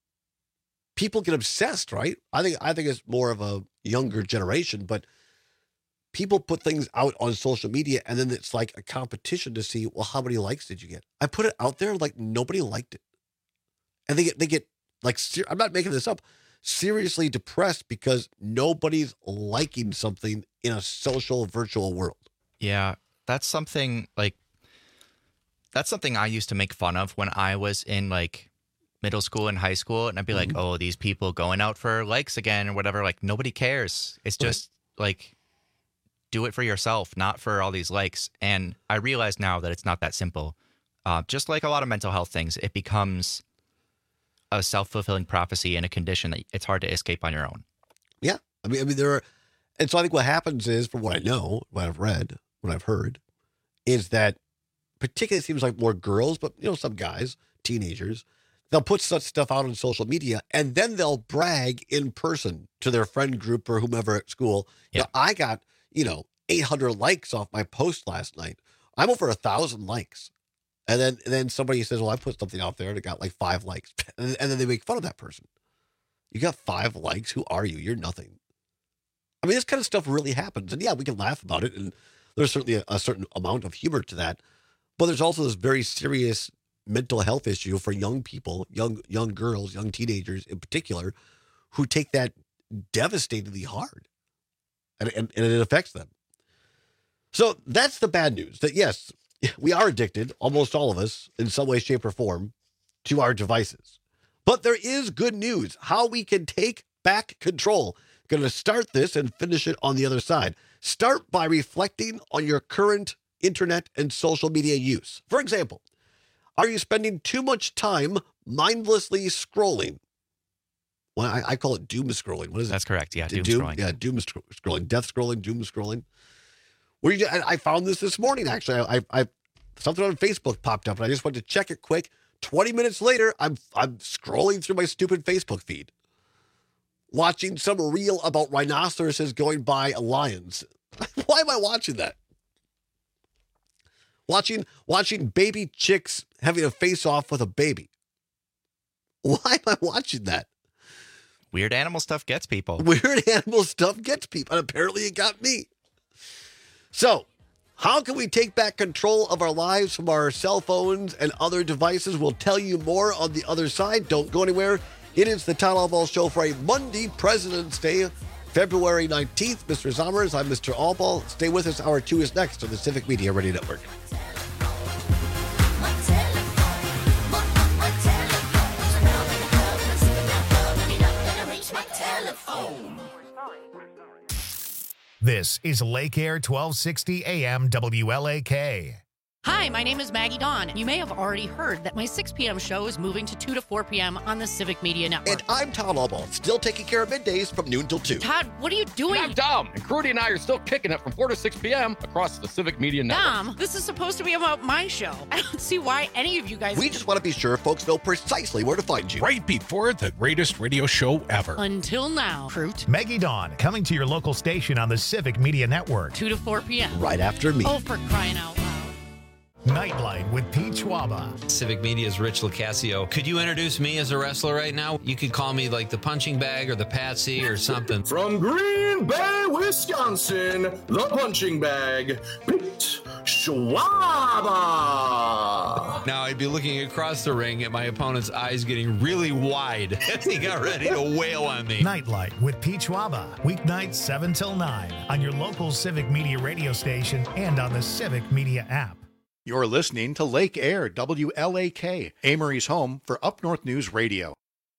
People get obsessed, right? I think I think it's more of a younger generation, but people put things out on social media and then it's like a competition to see, well, how many likes did you get? I put it out there like nobody liked it. And they get they get Like, I'm not making this up, seriously depressed because nobody's liking something in a social virtual world. Yeah, that's something like, that's something I used to make fun of when I was in like middle school and high school. And I'd be mm-hmm. like, oh, these people going out for likes again or whatever. Like, nobody cares. It's just right. like, do it for yourself, not for all these likes. And I realize now that it's not that simple. Uh, just like a lot of mental health things, it becomes a self-fulfilling prophecy and a condition that it's hard to escape on your own. Yeah. I mean, I mean, there are, and so I think what happens is, from what I know, what I've read, what I've heard, is that particularly it seems like more girls, but, you know, some guys, teenagers, they'll put such stuff out on social media and then they'll brag in person to their friend group or whomever at school. Yeah. You know, I got, you know, eight hundred likes off my post last night. I'm over a thousand likes. And then and then somebody says, well, I put something out there and it got like five likes. And, and then they make fun of that person. You got five likes? Who are you? You're nothing. I mean, this kind of stuff really happens. And yeah, we can laugh about it. And there's certainly a, a certain amount of humor to that. But there's also this very serious mental health issue for young people, young young girls, young teenagers in particular, who take that devastatingly hard. And, and, and it affects them. So that's the bad news. That yes, we are addicted, almost all of us, in some way, shape, or form, to our devices. But there is good news, how we can take back control. Going to start this and finish it on the other side. Start by reflecting on your current internet and social media use. For example, are you spending too much time mindlessly scrolling? Well, I, I call it doom scrolling. What is it? That's correct. Yeah, doom, doom scrolling. Yeah, doom scrolling, death scrolling, doom scrolling. Where you, I found this this morning, actually. I, I, something on Facebook popped up, and I just went to check it quick. twenty minutes later, I'm I'm scrolling through my stupid Facebook feed, watching some reel about rhinoceroses going by lions. Why am I watching that? Watching watching baby chicks having a face-off with a baby. Why am I watching that? Weird animal stuff gets people. Weird animal stuff gets people, and apparently it got me. So, how can we take back control of our lives from our cell phones and other devices? We'll tell you more on the other side. Don't go anywhere. It is the Todd Allball Show for a Monday, President's Day, February nineteenth. Mister Zommers, I'm Mister Allball. Stay with us. Hour two is next on the Civic Media Radio Network. This is Lake Air twelve sixty A M W L A K. Hi, my name is Maggie Dawn. You may have already heard that my six p.m. show is moving to two to four p.m. on the Civic Media Network. And I'm Tom Albaugh, still taking care of middays from noon till two. Todd, what are you doing? I'm Dom, and Crudy and I are still kicking it from four to six p.m. across the Civic Media Network. Dom, this is supposed to be about my show. I don't see why any of you guys... We just want to be sure folks know precisely where to find you. Right before the greatest radio show ever. Until now, Fruit. Maggie Dawn, coming to your local station on the Civic Media Network. two to four p.m. Right after me. Oh, for crying out loud. Nightlight with Pete Schwaba. Civic Media's Rich Lucasio. Could you introduce me as a wrestler right now? You could call me like the punching bag or the Patsy or something. From Green Bay, Wisconsin, the punching bag, Pete Schwaba. Now I'd be looking across the ring at my opponent's eyes getting really wide as he got ready to wail on me. Nightlight with Pete Schwaba. Weeknights seven till nine on your local Civic Media radio station and on the Civic Media app. You're listening to Lake Air, W L A K, Amory's home for Up North News Radio.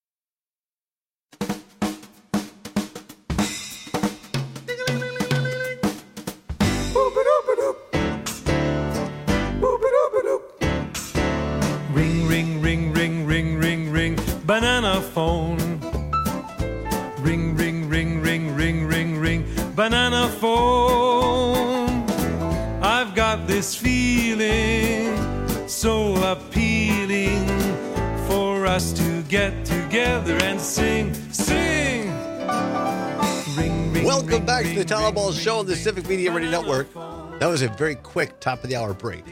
Ring, ring, ring, ring, ring, ring, ring, banana phone. Ring, ring, ring, ring, ring, ring, ring, banana phone. I've got this feeling so appealing for us to get together and sing, sing. Ring, ring, Welcome ring, back ring, to the Talaball Show on the Civic Media Radio Network. That was a very quick top of the hour break.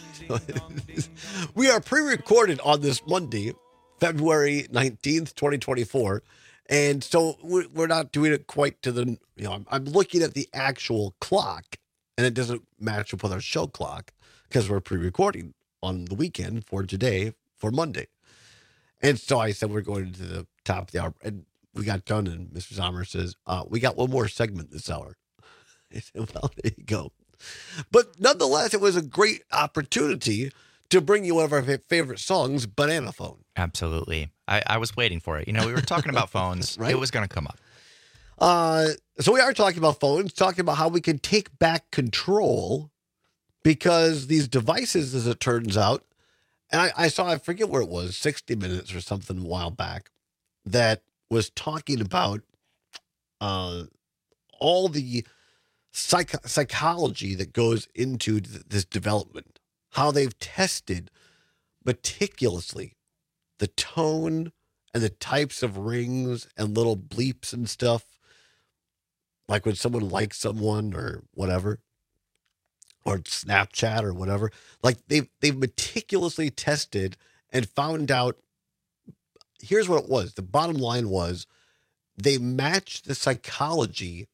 We are pre-recorded on this Monday, February nineteenth, twenty twenty-four. And so we're not doing it quite to the, you know, I'm, I'm looking at the actual clock. And it doesn't match up with our show clock because we're pre-recording on the weekend for today, for Monday. And so I said, we're going to the top of the hour. And we got done, and Mister Sommer says, uh, we got one more segment this hour. I said, well, there you go. But nonetheless, it was a great opportunity to bring you one of our favorite songs, Banana Phone. Absolutely. I, I was waiting for it. You know, we were talking about phones. Right? It was going to come up. Uh, so we are talking about phones, talking about how we can take back control because these devices, as it turns out, and I, I saw, I forget where it was, sixty minutes or something a while back, that was talking about uh, all the psych- psychology that goes into th- this development, how they've tested meticulously the tone and the types of rings and little bleeps and stuff. Like when someone likes someone or whatever, or Snapchat or whatever, like they've, they've meticulously tested and found out, here's what it was. The bottom line was they matched the psychology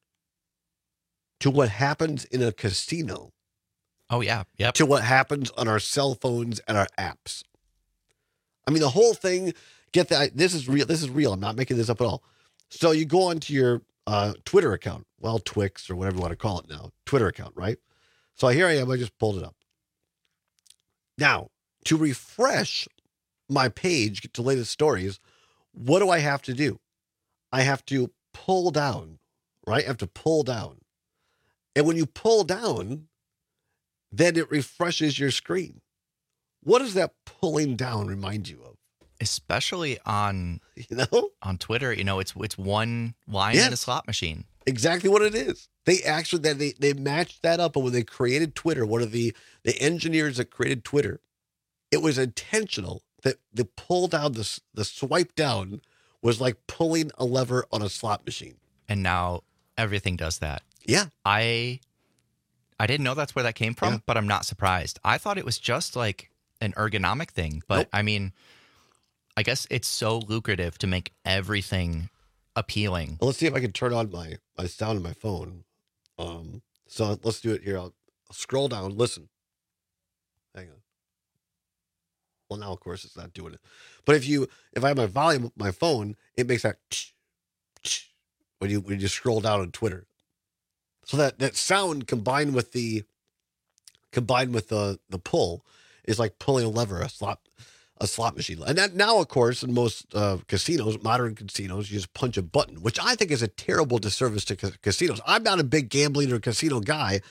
to what happens in a casino. Oh, yeah. Yep. To what happens on our cell phones and our apps. I mean, the whole thing, get that. This is real. This is real. I'm not making this up at all. So you go onto your Uh, Twitter account, well, Twix or whatever you want to call it now, Twitter account, right? So here I am, I just pulled it up. Now, to refresh my page, get to latest stories, what do I have to do? I have to pull down, right? I have to pull down. And when you pull down, then it refreshes your screen. What does that pulling down remind you of? Especially on, you know, on Twitter, you know, it's it's one line Yes. in a slot machine. Exactly what it is. They actually that they they matched that up, and when they created Twitter, one of the the engineers that created Twitter, it was intentional that the pull down, the the swipe down was like pulling a lever on a slot machine. And now everything does that. Yeah. I I didn't know that's where that came from, Yeah. but I'm not surprised. I thought it was just like an ergonomic thing, but Nope. I mean, I guess it's so lucrative to make everything appealing. Well, let's see if I can turn on my, my sound on my phone. Um, so let's do it here. I'll, I'll scroll down. Listen. Hang on. Well, now, of course, it's not doing it. But if you if I have my volume of my phone, it makes that when you when you scroll down on Twitter. So that, that sound combined with the combined with the, the pull is like pulling a lever, a slot a slot machine. And that now, of course, in most uh, casinos, modern casinos, you just punch a button, which I think is a terrible disservice to ca- casinos. I'm not a big gambling or casino guy.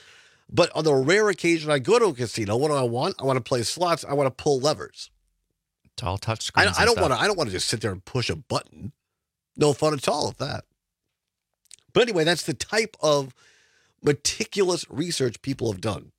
But on the rare occasion I go to a casino, what do I want? I want to play slots. I want to pull levers. It's all touch screens. I, I don't want to. I don't want to just sit there and push a button. No fun at all with that. But anyway, that's the type of meticulous research people have done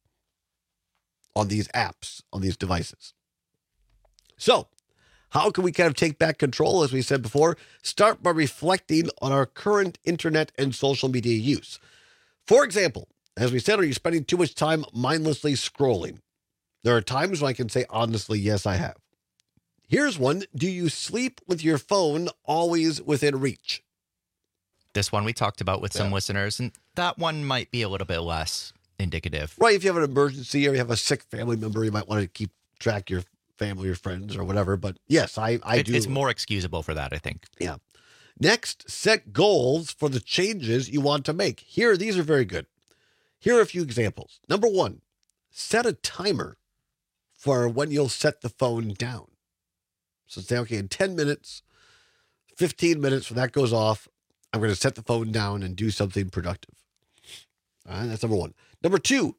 on these apps, on these devices. So, how can we kind of take back control, as we said before? Start by reflecting on our current internet and social media use. For example, as we said, are you spending too much time mindlessly scrolling? There are times when I can say, honestly, yes, I have. Here's one. Do you sleep with your phone always within reach? This one we talked about with some Yeah. listeners, and that one might be a little bit less indicative. Right. If you have an emergency or you have a sick family member, you might want to keep track of your family or friends or whatever. But yes, I, I It- do. It's more excusable for that, I think. Yeah. Next, set goals for the changes you want to make. Here, these are very good. Here are a few examples. Number one, set a timer for when you'll set the phone down. So say, okay, in ten minutes, fifteen minutes, when that goes off, I'm going to set the phone down and do something productive. All right, that's number one. Number two,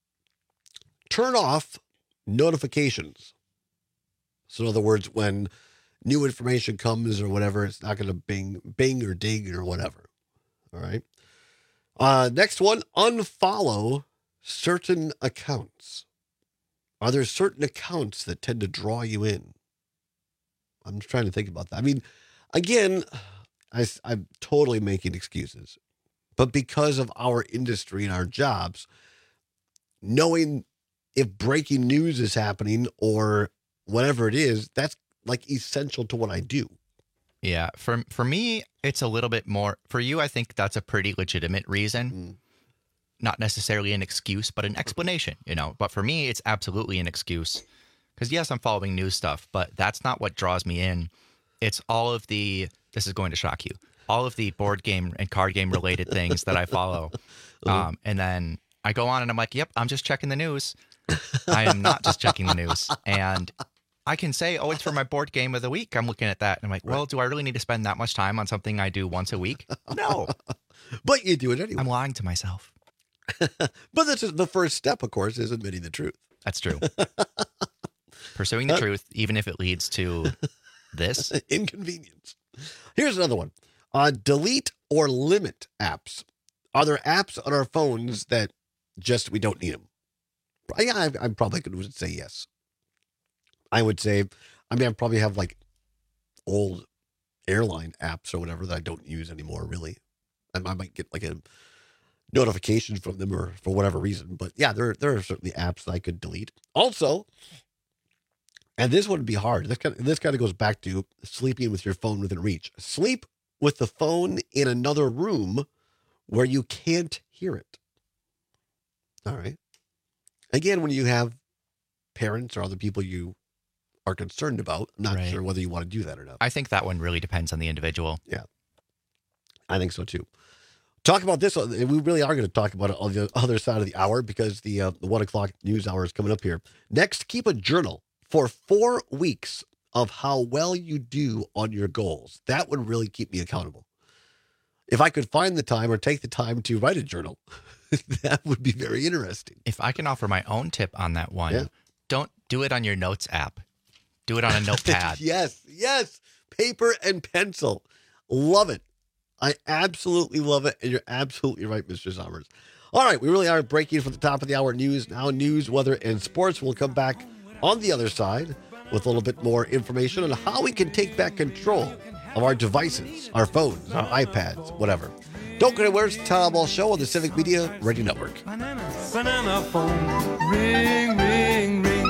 turn off notifications. So in other words, when new information comes or whatever, it's not going to bing, bing or ding or whatever. All right. Uh, next one, unfollow certain accounts. Are there certain accounts that tend to draw you in? I'm just trying to think about that. I mean, again, I, I'm totally making excuses, but because of our industry and our jobs, knowing if breaking news is happening or whatever it is, that's like essential to what I do. Yeah, for for me, it's a little bit more. For you, I think that's a pretty legitimate reason. Mm. Not necessarily an excuse, but an explanation, you know. But for me, it's absolutely an excuse. Because yes, I'm following news stuff, but that's not what draws me in. It's all of the, this is going to shock you, all of the board game and card game related things that I follow. Um, and then I go on and I'm like, yep, I'm just checking the news. I am not just checking the news. And I can say, oh, it's for my board game of the week. I'm looking at that. And I'm like, well, do I really need to spend that much time on something I do once a week? No. But you do it anyway. I'm lying to myself. But this is the first step, of course, is admitting the truth. That's true. Pursuing the truth, even if it leads to this. Inconvenience. Here's another one. Uh, delete or limit apps. Are there apps on our phones that just, we don't need them? Yeah, I, I'm probably going to say yes. I would say, I mean, I probably have like old airline apps or whatever that I don't use anymore, really. I, I might get like a notification from them or for whatever reason. But yeah, there, there are certainly apps that I could delete. Also, and this would be hard. This kind of, this kind of goes back to sleeping with your phone within reach. Sleep with the phone in another room where you can't hear it. All right. Again, when you have parents or other people you are concerned about, I'm not Right. sure whether you want to do that or not. I think that one really depends on the individual. Yeah, I think so too. Talk about this. We really are going to talk about it on the other side of the hour because the uh, the one o'clock news hour is coming up here. Next, keep a journal for four weeks of how well you do on your goals. That would really keep me accountable. If I could find the time or take the time to write a journal, that would be very interesting. If I can offer my own tip on that one, Yeah. don't do it on your notes app. Do it on a notepad. Yes, yes. Paper and pencil. Love it. I absolutely love it. And you're absolutely right, Mister Sommers. All right, we really are breaking for the top of the hour news. Now news, weather, and sports. We'll come back on the other side with a little bit more information on how we can take back control of our devices, our phones, our iPads, whatever. Don't go anywhere. It's the Town Ball Show on the Civic Media Radio Network. Banana phone, ring, ring, ring.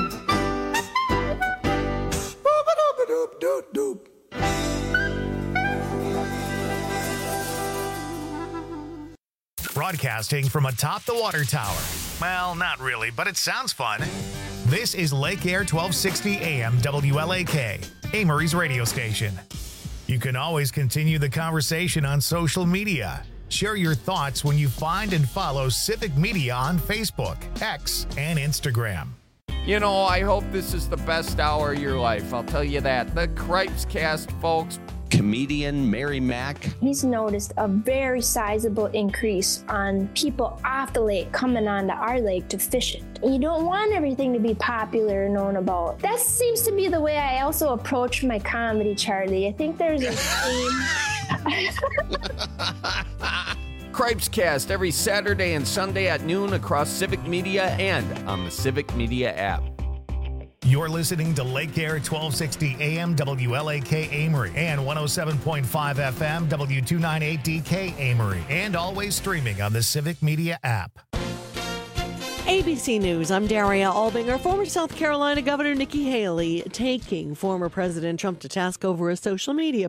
Broadcasting from atop the water tower. Well, not really, but it sounds fun. This is Lake Air twelve sixty A M W L A K, Amory's radio station. You can always continue the conversation on social media. Share your thoughts when you find and follow Civic Media on Facebook, X, and Instagram. You know, I hope this is the best hour of your life. I'll tell you that. The Cripes Cast, folks, comedian Mary Mack. He's noticed a very sizable increase on people off the lake coming onto our lake to fish it. You don't want everything to be popular and known about. That seems to be the way I also approach my comedy, Charlie. I think there's a theme. Cripes Cast every Saturday and Sunday at noon across Civic Media and on the Civic Media app. You're listening to Lake Air twelve sixty A M W L A K Amory and one oh seven point five F M W two ninety-eight D K Amory, and always streaming on the Civic Media app. A B C News, I'm Daria Albinger. Former South Carolina Governor Nikki Haley taking former President Trump to task over a social media